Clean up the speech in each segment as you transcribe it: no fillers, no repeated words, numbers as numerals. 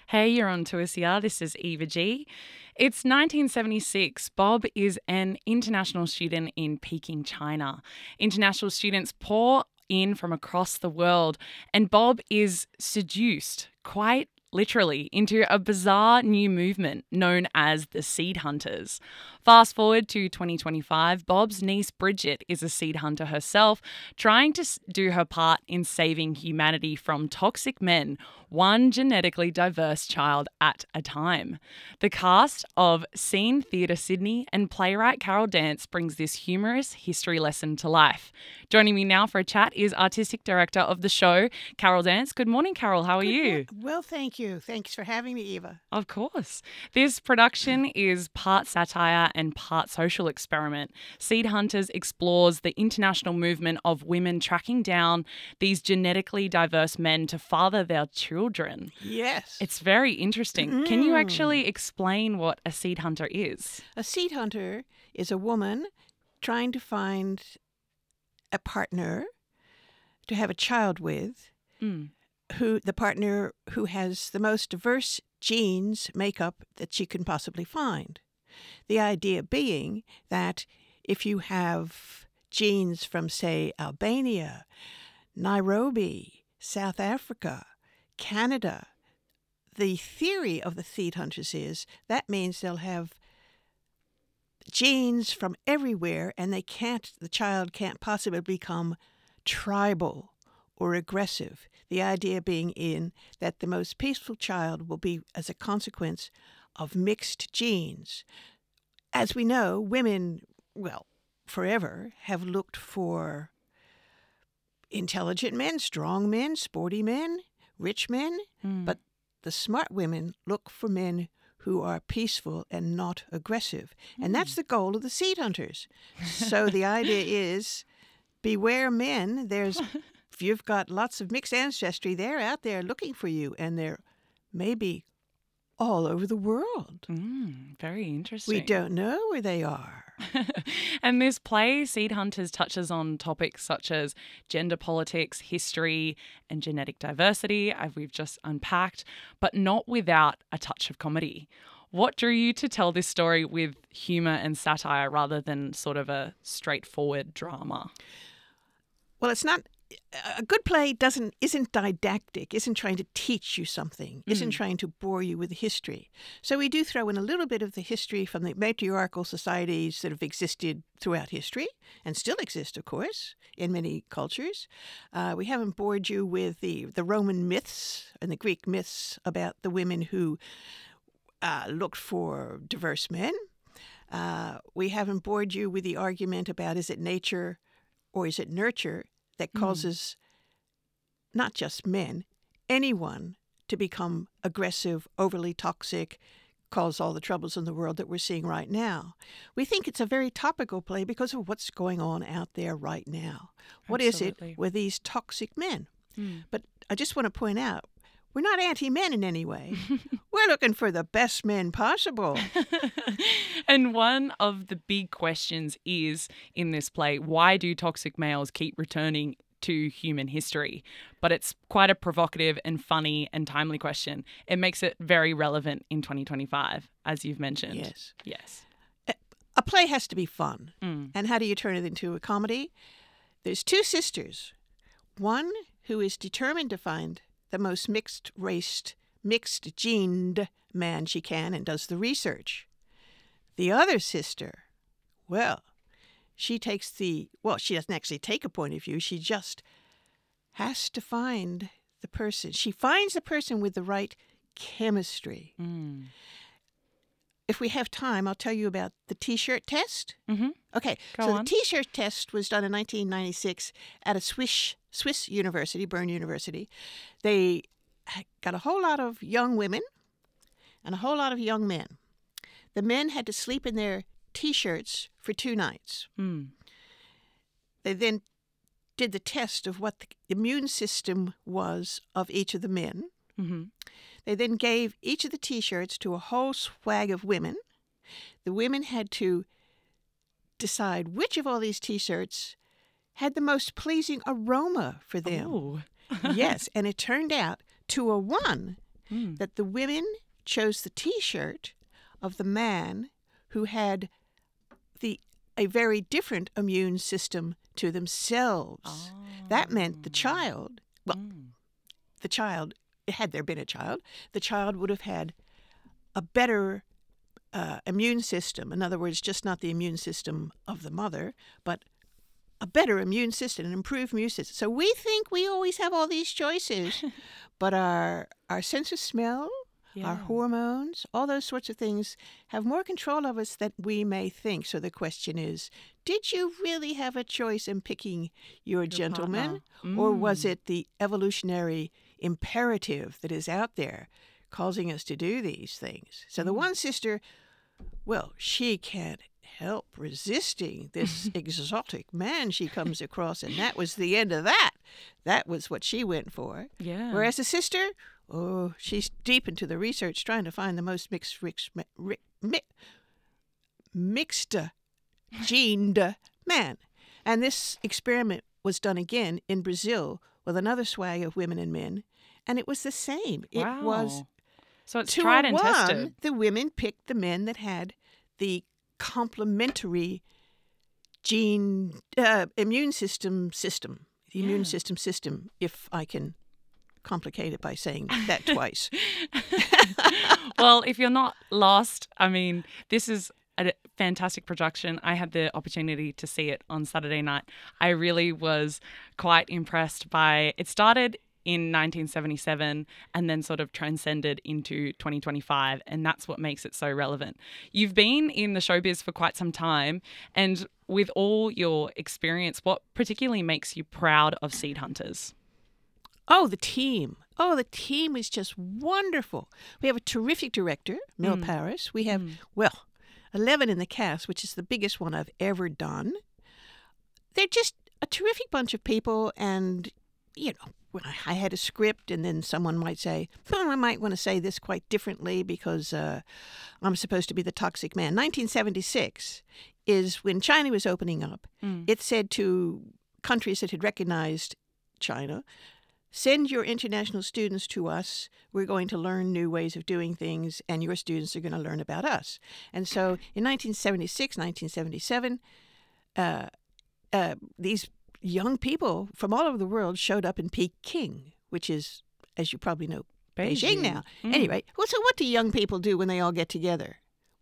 Hey, you're on to SER. This is Eva G. It's 1976. Bob is an international student in Peking, China. International students pour in from across the world, and Bob is seduced, quite literally, into a bizarre new movement known as the Seed Hunters. Fast forward to 2025, Bob's niece Bridget is a seed hunter herself, trying to do her part in saving humanity from toxic men, one genetically diverse child at a time. The cast of Scene Theatre Sydney and playwright Carol Dance brings this humorous history lesson to life. Joining me now for a chat is artistic director of the show, Carol Dance. Good morning, Carol. How are you? Well, thank you. Thanks for having me, Eva. Of course. This production is part satire and part social experiment. Seed Hunters explores the international movement of women tracking down these genetically diverse men to father their children. Yes. It's very interesting. Can you actually explain what a seed hunter is? A seed hunter is a woman trying to find a partner to have a child with, the partner who has the most diverse genes makeup that she can possibly find. The idea being that if you have genes from, say, Albania, Nairobi, South Africa, Canada, the theory of the seed hunters is that means they'll have genes from everywhere, and the child can't possibly become tribal or aggressive. The idea being that the most peaceful child will be as a consequence of mixed genes. As we know, women, forever have looked for intelligent men, strong men, sporty men, rich men, but the smart women look for men who are peaceful and not aggressive. And that's the goal of the seed hunters. So the idea is, beware men. If you've got lots of mixed ancestry, they're out there looking for you, and they're maybe all over the world. Very interesting. We don't know where they are. And this play, Seed Hunters, touches on topics such as gender politics, history, and genetic diversity, as we've just unpacked, but not without a touch of comedy. What drew you to tell this story with humour and satire rather than sort of a straightforward drama? Well, it's not. A good play isn't didactic, isn't trying to teach you something, isn't trying to bore you with history. So we do throw in a little bit of the history from the matriarchal societies that have existed throughout history and still exist, of course, in many cultures. We haven't bored you with the Roman myths and the Greek myths about the women who looked for diverse men. We haven't bored you with the argument about is it nature or is it nurture that causes not just men, anyone to become aggressive, overly toxic, cause all the troubles in the world that we're seeing right now. We think it's a very topical play because of what's going on out there right now. What Absolutely. is it with these toxic men? But I just want to point out, we're not anti-men in any way. We're looking for the best men possible. And one of the big questions is, in this play, why do toxic males keep returning to human history? But it's quite a provocative and funny and timely question. It makes it very relevant in 2025, as you've mentioned. Yes. A play has to be fun. And how do you turn it into a comedy? There's two sisters. One who is determined to find the most mixed-raced, mixed-gened man she can and does the research. The other sister, she doesn't actually take a point of view. She just has to find the person. She finds the person with the right chemistry. If we have time, I'll tell you about the T-shirt test. Okay, The T-shirt test was done in 1996 at a Swiss university, Bern University. They got a whole lot of young women and a whole lot of young men. The men had to sleep in their T-shirts for 2 nights. They then did the test of what the immune system was of each of the men. They then gave each of the T-shirts to a whole swag of women. The women had to decide which of all these T-shirts had the most pleasing aroma for them. Oh. Yes, and it turned out 201 that the women chose the T-shirt of the man who had a very different immune system to themselves. Oh. That meant the child, the child, had there been a child, the child would have had a better immune system. In other words, just not the immune system of the mother, but a better immune system, an improved immune system. So we think we always have all these choices, but our sense of smell, our hormones, all those sorts of things have more control of us than we may think. So the question is, did you really have a choice in picking your gentleman? Or was it the evolutionary imperative that is out there causing us to do these things? So the one sister, well, she can't help resisting this exotic man she comes across, and that was the end of that. That was what she went for. Yeah. Whereas the sister, she's deep into the research trying to find the most mixed gened man. And this experiment was done again in Brazil with another swag of women and men, and it was the same. Wow. It was so it's tried and 2-1. tested. The women picked the men that had the complementary immune system, the immune system, if I can complicate it by saying that twice. Well, if you're not lost, I mean, this is a fantastic production. I had the opportunity to see it on Saturday night. I really was quite impressed by it. Started in 1977 and then sort of transcended into 2025, and that's what makes it so relevant. You've been in the showbiz for quite some time, and with all your experience, what particularly makes you proud of Seed Hunters? Oh, the team. Oh, the team is just wonderful. We have a terrific director, Mel Paris. We have, 11 in the cast, which is the biggest one I've ever done. They're just a terrific bunch of people, and, I had a script, and then someone might say, I might want to say this quite differently because I'm supposed to be the toxic man. 1976 is when China was opening up. It said to countries that had recognized China, send your international students to us. We're going to learn new ways of doing things, and your students are going to learn about us. And so in 1976, 1977, these young people from all over the world showed up in Peking, which is, as you probably know, Beijing now. Anyway, so what do young people do when they all get together? Well, ...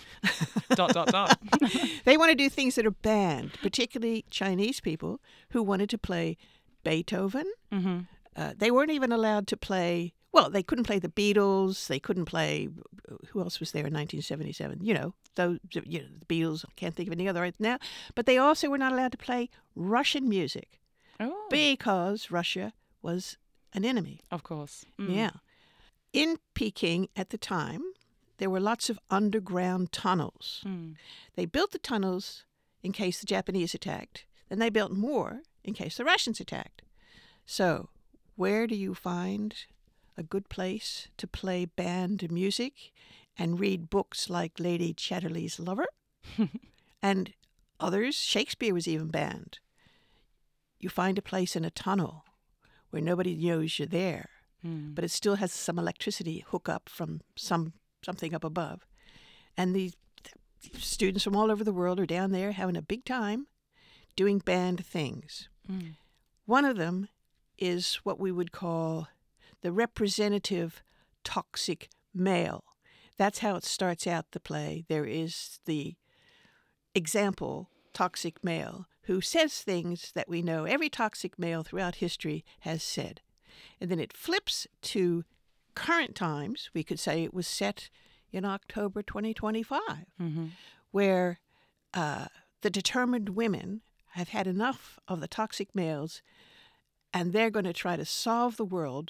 They want to do things that are banned, particularly Chinese people who wanted to play Beethoven. They weren't even allowed to play, they couldn't play the Beatles. They couldn't play, who else was there in 1977? The Beatles. I can't think of any other right now. But they also were not allowed to play Russian music because Russia was an enemy. Of course. Yeah. In Peking at the time, there were lots of underground tunnels. They built the tunnels in case the Japanese attacked. Then they built more in case the Russians attacked. So where do you find a good place to play band music and read books like Lady Chatterley's Lover? And others, Shakespeare was even banned. You find a place in a tunnel where nobody knows you're there, but it still has some electricity hook up from something up above. And the students from all over the world are down there having a big time doing band things. One of them is what we would call the representative toxic male. That's how it starts out the play. There is the example toxic male who says things that we know every toxic male throughout history has said. And then it flips to current times. We could say it was set in October 2025, where the determined women have had enough of the toxic males, and they're going to try to solve the world's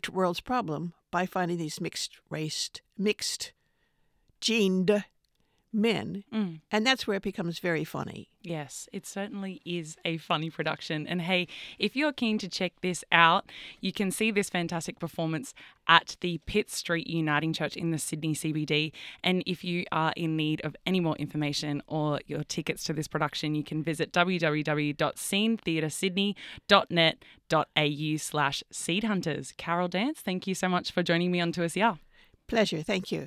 problem by finding these mixed gened men, and that's where it becomes very funny. Yes, it certainly is a funny production. And hey, if you're keen to check this out, you can see this fantastic performance at the Pitt Street Uniting Church in the Sydney CBD. And if you are in need of any more information or your tickets to this production, you can visit www.scenetheatresydney.net.au/seedhunters. Carol Dance, thank you so much for joining me on Tours Yeah. Pleasure. Thank you.